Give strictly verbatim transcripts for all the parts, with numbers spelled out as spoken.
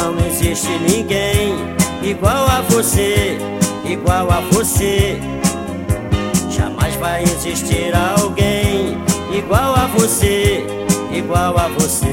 não existe ninguém igual a você, igual a você. Jamais vai existir alguém igual a você, igual a você.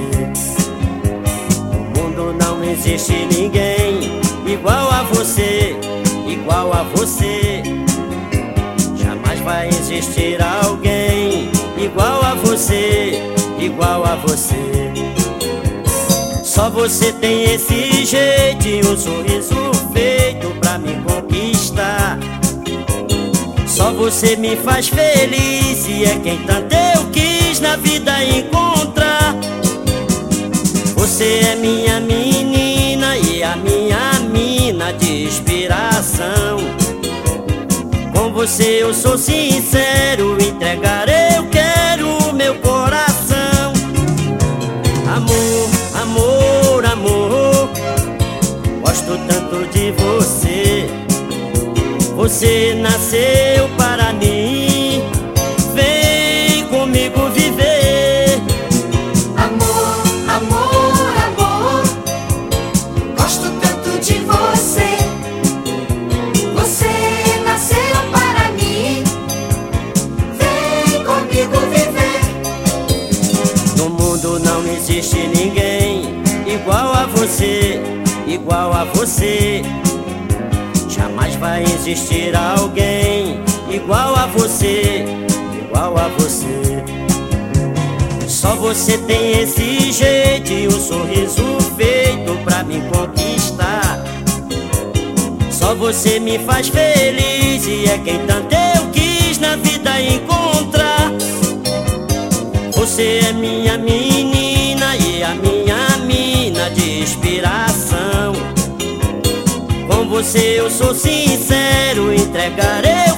No mundo não existe ninguém igual a você, igual a você. Jamais vai existir alguém igual a você, igual a você. Só você tem esse jeito e um sorriso feito pra me conquistar. Só você me faz feliz e é quem tanto eu quis na vida encontrar. Você é minha menina e a minha mina de inspiração. Com você eu sou sincero, entregar eu quero meu coração. Amor, amor, amor, gosto tanto de você. Você nasceu para mim, vem comigo viver. Amor, amor, amor, gosto tanto de você. Você nasceu para mim, vem comigo viver. No mundo não existe ninguém igual a você, igual a você. Jamais vai existir alguém igual a você, igual a você. Só você tem esse jeito e um sorriso feito pra me conquistar. Só você me faz feliz e é quem tanto eu quis na vida encontrar. Você é minha menina e a minha mina de inspiração. Com você eu sou sincero, entregarei